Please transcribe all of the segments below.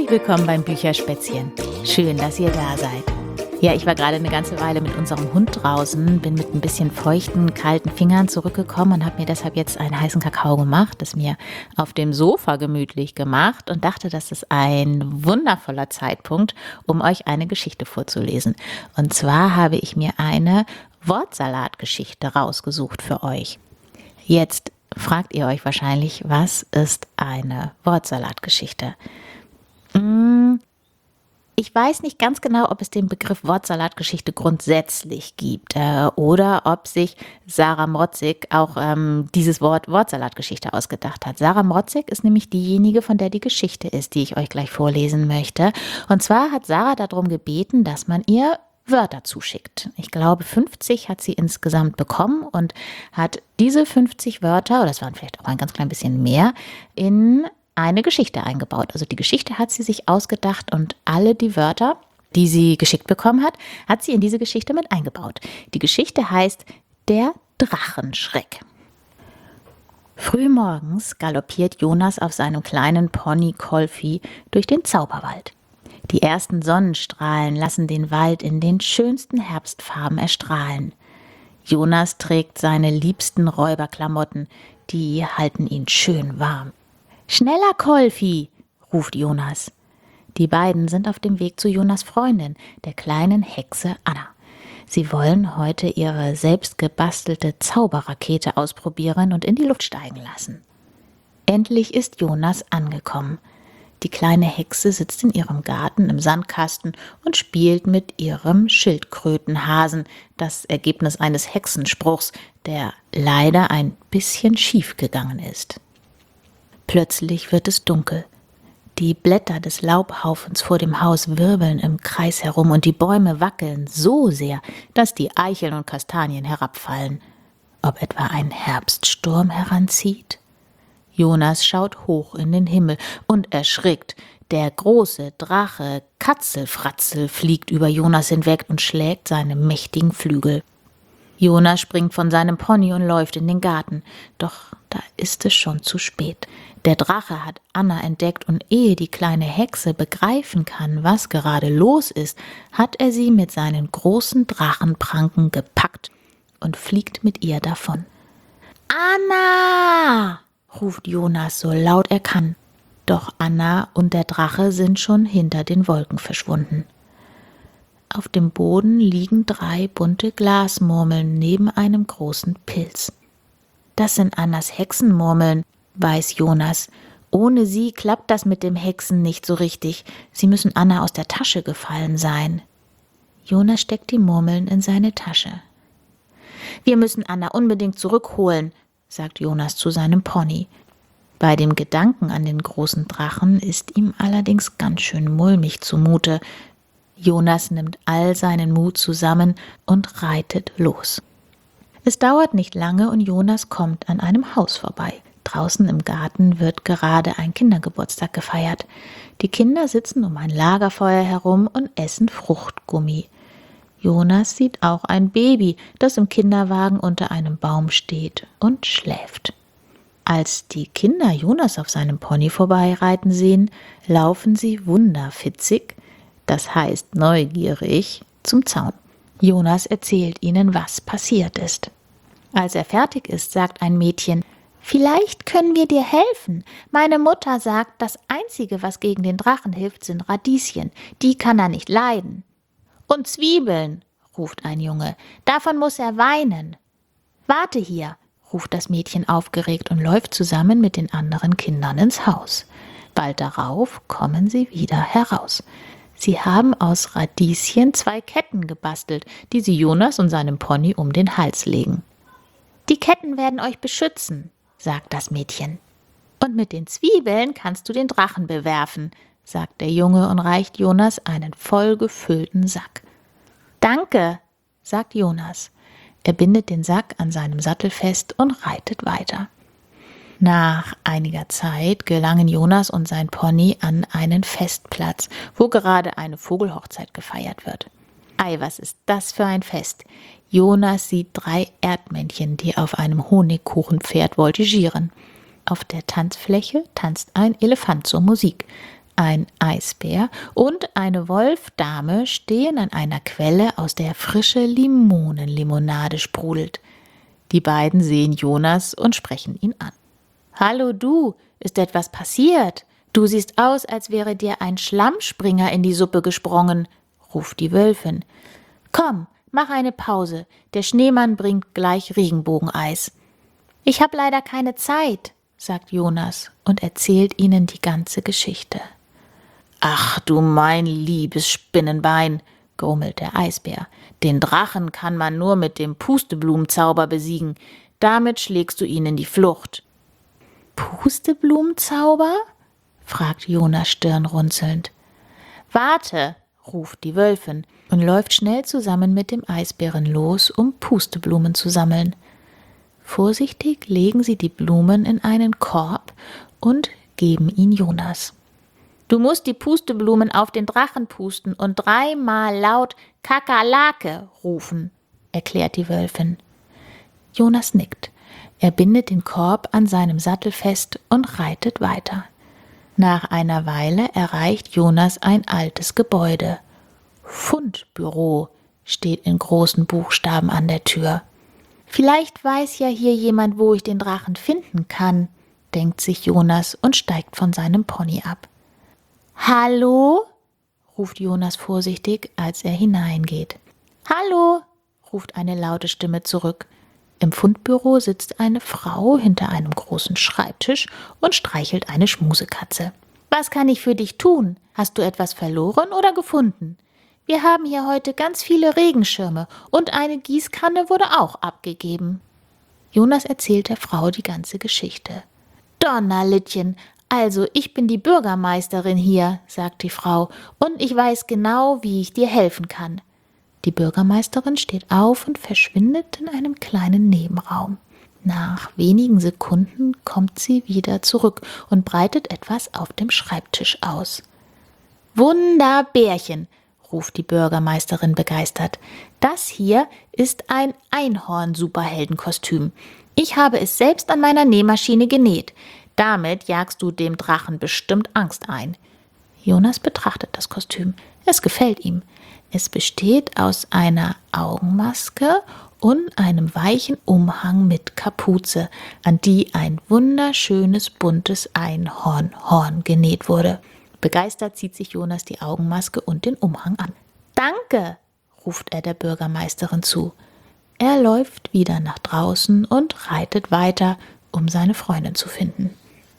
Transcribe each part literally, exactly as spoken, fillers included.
Herzlich willkommen beim Bücherspätzchen. Schön, dass ihr da seid. Ja, ich war gerade eine ganze Weile mit unserem Hund draußen, bin mit ein bisschen feuchten, kalten Fingern zurückgekommen und habe mir deshalb jetzt einen heißen Kakao gemacht, das mir auf dem Sofa gemütlich gemacht und dachte, das ist ein wundervoller Zeitpunkt, um euch eine Geschichte vorzulesen. Und zwar habe ich mir eine Wortsalatgeschichte rausgesucht für euch. Jetzt fragt ihr euch wahrscheinlich, was ist eine Wortsalatgeschichte? Ich weiß nicht ganz genau, ob es den Begriff Wortsalatgeschichte grundsätzlich gibt äh, oder ob sich Sarah Mrotzig auch ähm, dieses Wort Wortsalatgeschichte ausgedacht hat. Sarah Mrotzig ist nämlich diejenige, von der die Geschichte ist, die ich euch gleich vorlesen möchte. Und zwar hat Sarah darum gebeten, dass man ihr Wörter zuschickt. Ich glaube, fünfzig hat sie insgesamt bekommen und hat diese fünfzig Wörter, oder es waren vielleicht auch ein ganz klein bisschen mehr, in eine Geschichte eingebaut. Also die Geschichte hat sie sich ausgedacht und alle die Wörter, die sie geschickt bekommen hat, hat sie in diese Geschichte mit eingebaut. Die Geschichte heißt Der Drachenschreck. Frühmorgens galoppiert Jonas auf seinem kleinen Pony Kolfi durch den Zauberwald. Die ersten Sonnenstrahlen lassen den Wald in den schönsten Herbstfarben erstrahlen. Jonas trägt seine liebsten Räuberklamotten, die halten ihn schön warm. »Schneller, Kolfi«, ruft Jonas. Die beiden sind auf dem Weg zu Jonas' Freundin, der kleinen Hexe Anna. Sie wollen heute ihre selbstgebastelte Zauberrakete ausprobieren und in die Luft steigen lassen. Endlich ist Jonas angekommen. Die kleine Hexe sitzt in ihrem Garten im Sandkasten und spielt mit ihrem Schildkrötenhasen, das Ergebnis eines Hexenspruchs, der leider ein bisschen schief gegangen ist. Plötzlich wird es dunkel. Die Blätter des Laubhaufens vor dem Haus wirbeln im Kreis herum und die Bäume wackeln so sehr, dass die Eicheln und Kastanien herabfallen. Ob etwa ein Herbststurm heranzieht? Jonas schaut hoch in den Himmel und erschrickt. Der große Drache Katzelfratzel fliegt über Jonas hinweg und schlägt seine mächtigen Flügel. Jonas springt von seinem Pony und läuft in den Garten. Doch da ist es schon zu spät. Der Drache hat Anna entdeckt und ehe die kleine Hexe begreifen kann, was gerade los ist, hat er sie mit seinen großen Drachenpranken gepackt und fliegt mit ihr davon. »Anna!« ruft Jonas so laut er kann. Doch Anna und der Drache sind schon hinter den Wolken verschwunden. Auf dem Boden liegen drei bunte Glasmurmeln neben einem großen Pilz. Das sind Annas Hexenmurmeln, weiß Jonas. Ohne sie klappt das mit dem Hexen nicht so richtig. Sie müssen Anna aus der Tasche gefallen sein. Jonas steckt die Murmeln in seine Tasche. »Wir müssen Anna unbedingt zurückholen«, sagt Jonas zu seinem Pony. Bei dem Gedanken an den großen Drachen ist ihm allerdings ganz schön mulmig zumute. Jonas nimmt all seinen Mut zusammen und reitet los. Es dauert nicht lange und Jonas kommt an einem Haus vorbei. Draußen im Garten wird gerade ein Kindergeburtstag gefeiert. Die Kinder sitzen um ein Lagerfeuer herum und essen Fruchtgummi. Jonas sieht auch ein Baby, das im Kinderwagen unter einem Baum steht und schläft. Als die Kinder Jonas auf seinem Pony vorbeireiten sehen, laufen sie wunderfitzig, das heißt neugierig, zum Zaun. Jonas erzählt ihnen, was passiert ist. Als er fertig ist, sagt ein Mädchen: »Vielleicht können wir dir helfen. Meine Mutter sagt, das Einzige, was gegen den Drachen hilft, sind Radieschen. Die kann er nicht leiden.« »Und Zwiebeln«, ruft ein Junge, »davon muss er weinen.« »Warte hier«, ruft das Mädchen aufgeregt und läuft zusammen mit den anderen Kindern ins Haus. Bald darauf kommen sie wieder heraus. Sie haben aus Radieschen zwei Ketten gebastelt, die sie Jonas und seinem Pony um den Hals legen. »Die Ketten werden euch beschützen«, sagt das Mädchen. »Und mit den Zwiebeln kannst du den Drachen bewerfen«, sagt der Junge und reicht Jonas einen vollgefüllten Sack. »Danke«, sagt Jonas. Er bindet den Sack an seinem Sattel fest und reitet weiter. Nach einiger Zeit gelangen Jonas und sein Pony an einen Festplatz, wo gerade eine Vogelhochzeit gefeiert wird. Ei, was ist das für ein Fest? Jonas sieht drei Erdmännchen, die auf einem Honigkuchenpferd voltigieren. Auf der Tanzfläche tanzt ein Elefant zur Musik. Ein Eisbär und eine Wolfdame stehen an einer Quelle, aus der frische Limonenlimonade sprudelt. Die beiden sehen Jonas und sprechen ihn an. »Hallo du, ist etwas passiert? Du siehst aus, als wäre dir ein Schlammspringer in die Suppe gesprungen«, ruft die Wölfin. »Komm, mach eine Pause, der Schneemann bringt gleich Regenbogeneis.« »Ich habe leider keine Zeit«, sagt Jonas und erzählt ihnen die ganze Geschichte. »Ach du mein liebes Spinnenbein«, grummelt der Eisbär, »den Drachen kann man nur mit dem Pusteblumenzauber besiegen. Damit schlägst du ihn in die Flucht.« »Pusteblumenzauber?« fragt Jonas stirnrunzelnd. »Warte«, ruft die Wölfin und läuft schnell zusammen mit dem Eisbären los, um Pusteblumen zu sammeln. Vorsichtig legen sie die Blumen in einen Korb und geben ihn Jonas. »Du musst die Pusteblumen auf den Drachen pusten und dreimal laut »Kakerlake« rufen«, erklärt die Wölfin. Jonas nickt. Er bindet den Korb an seinem Sattel fest und reitet weiter. Nach einer Weile erreicht Jonas ein altes Gebäude. »Fundbüro« steht in großen Buchstaben an der Tür. »Vielleicht weiß ja hier jemand, wo ich den Drachen finden kann«, denkt sich Jonas und steigt von seinem Pony ab. »Hallo?«, ruft Jonas vorsichtig, als er hineingeht. »Hallo?«, ruft eine laute Stimme zurück. Im Fundbüro sitzt eine Frau hinter einem großen Schreibtisch und streichelt eine Schmusekatze. »Was kann ich für dich tun? Hast du etwas verloren oder gefunden? Wir haben hier heute ganz viele Regenschirme und eine Gießkanne wurde auch abgegeben.« Jonas erzählt der Frau die ganze Geschichte. »Donnerlittchen, also ich bin die Bürgermeisterin hier«, sagt die Frau, »und ich weiß genau, wie ich dir helfen kann.« Die Bürgermeisterin steht auf und verschwindet in einem kleinen Nebenraum. Nach wenigen Sekunden kommt sie wieder zurück und breitet etwas auf dem Schreibtisch aus. »Wunderbärchen«, ruft die Bürgermeisterin begeistert. »Das hier ist ein Einhorn-Superheldenkostüm. Ich habe es selbst an meiner Nähmaschine genäht. Damit jagst du dem Drachen bestimmt Angst ein.« Jonas betrachtet das Kostüm. Es gefällt ihm. Es besteht aus einer Augenmaske und einem weichen Umhang mit Kapuze, an die ein wunderschönes buntes Einhornhorn genäht wurde. Begeistert zieht sich Jonas die Augenmaske und den Umhang an. »Danke«, ruft er der Bürgermeisterin zu. Er läuft wieder nach draußen und reitet weiter, um seine Freundin zu finden.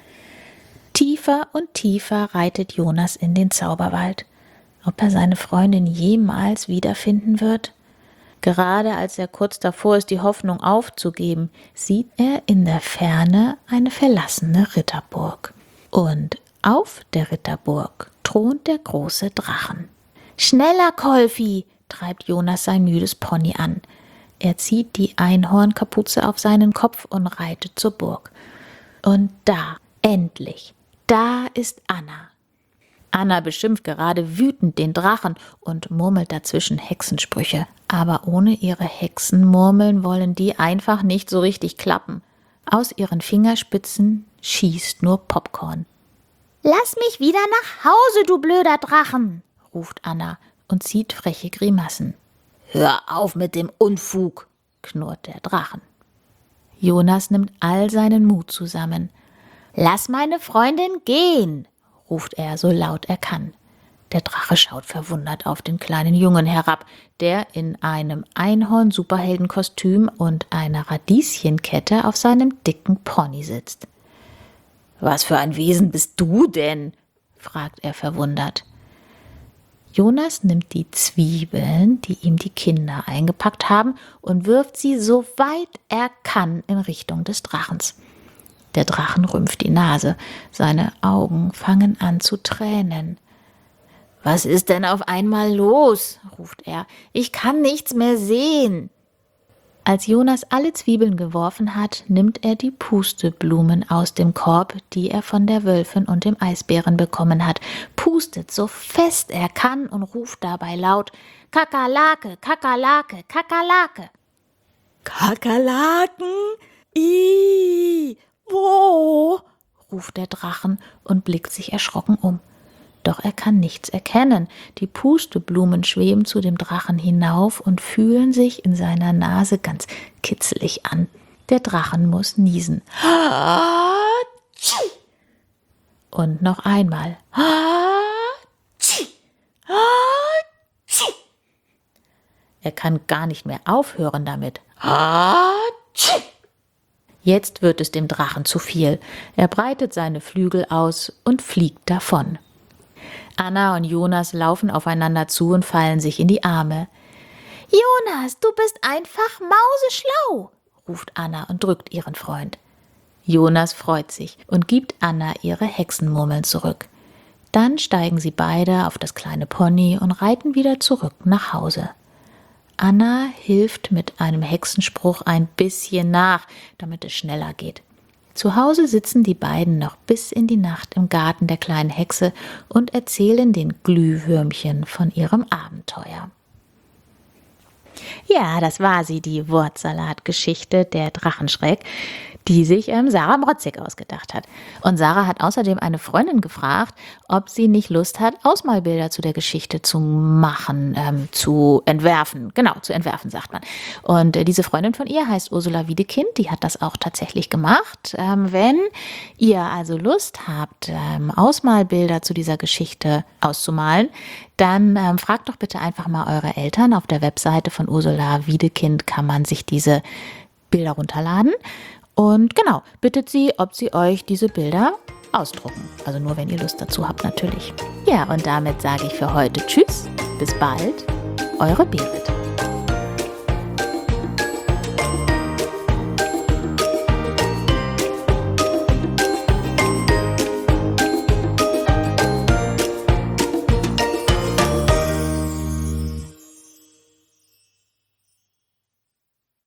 Tiefer und tiefer reitet Jonas in den Zauberwald. Ob er seine Freundin jemals wiederfinden wird? Gerade als er kurz davor ist, die Hoffnung aufzugeben, sieht er in der Ferne eine verlassene Ritterburg. Und auf der Ritterburg thront der große Drachen. »Schneller, Kolfi«, treibt Jonas sein müdes Pony an. Er zieht die Einhornkapuze auf seinen Kopf und reitet zur Burg. Und da, endlich, da ist Anna. Anna beschimpft gerade wütend den Drachen und murmelt dazwischen Hexensprüche. Aber ohne ihre Hexenmurmeln wollen die einfach nicht so richtig klappen. Aus ihren Fingerspitzen schießt nur Popcorn. »Lass mich wieder nach Hause, du blöder Drachen«, ruft Anna und zieht freche Grimassen. »Hör auf mit dem Unfug«, knurrt der Drachen. Jonas nimmt all seinen Mut zusammen. »Lass meine Freundin gehen«, ruft er so laut er kann. Der Drache schaut verwundert auf den kleinen Jungen herab, der in einem Einhorn-Superheldenkostüm und einer Radieschenkette auf seinem dicken Pony sitzt. »Was für ein Wesen bist du denn?«, fragt er verwundert. Jonas nimmt die Zwiebeln, die ihm die Kinder eingepackt haben, und wirft sie so weit er kann in Richtung des Drachens. Der Drachen rümpft die Nase, seine Augen fangen an zu tränen. »Was ist denn auf einmal los?«, ruft er. »Ich kann nichts mehr sehen.« Als Jonas alle Zwiebeln geworfen hat, nimmt er die Pusteblumen aus dem Korb, die er von der Wölfin und dem Eisbären bekommen hat, pustet so fest er kann und ruft dabei laut: »Kakerlake, Kakerlake, Kakerlake!« »Kakerlaken? Ih, wo?«, ruft der Drachen und blickt sich erschrocken um. Doch er kann nichts erkennen. Die Pusteblumen schweben zu dem Drachen hinauf und fühlen sich in seiner Nase ganz kitzelig an. Der Drachen muss niesen. Und noch einmal. Er kann gar nicht mehr aufhören damit. Jetzt wird es dem Drachen zu viel. Er breitet seine Flügel aus und fliegt davon. Anna und Jonas laufen aufeinander zu und fallen sich in die Arme. »Jonas, du bist einfach mauseschlau«, ruft Anna und drückt ihren Freund. Jonas freut sich und gibt Anna ihre Hexenmurmeln zurück. Dann steigen sie beide auf das kleine Pony und reiten wieder zurück nach Hause. Anna hilft mit einem Hexenspruch ein bisschen nach, damit es schneller geht. Zu Hause sitzen die beiden noch bis in die Nacht im Garten der kleinen Hexe und erzählen den Glühwürmchen von ihrem Abenteuer. Ja, das war sie, die Wortsalat-Geschichte der Drachenschreck, die sich ähm, Sarah Mrotzig ausgedacht hat. Und Sarah hat außerdem eine Freundin gefragt, ob sie nicht Lust hat, Ausmalbilder zu der Geschichte zu machen, ähm, zu entwerfen. Genau, zu entwerfen, sagt man. Und äh, diese Freundin von ihr heißt Ursula Wiedekind, die hat das auch tatsächlich gemacht. Ähm, wenn ihr also Lust habt, ähm, Ausmalbilder zu dieser Geschichte auszumalen, dann ähm, fragt doch bitte einfach mal eure Eltern. Auf der Webseite von Ursula Wiedekind kann man sich diese Bilder runterladen. Und genau, bittet sie, ob sie euch diese Bilder ausdrucken. Also nur, wenn ihr Lust dazu habt, natürlich. Ja, und damit sage ich für heute Tschüss, bis bald, eure Berit.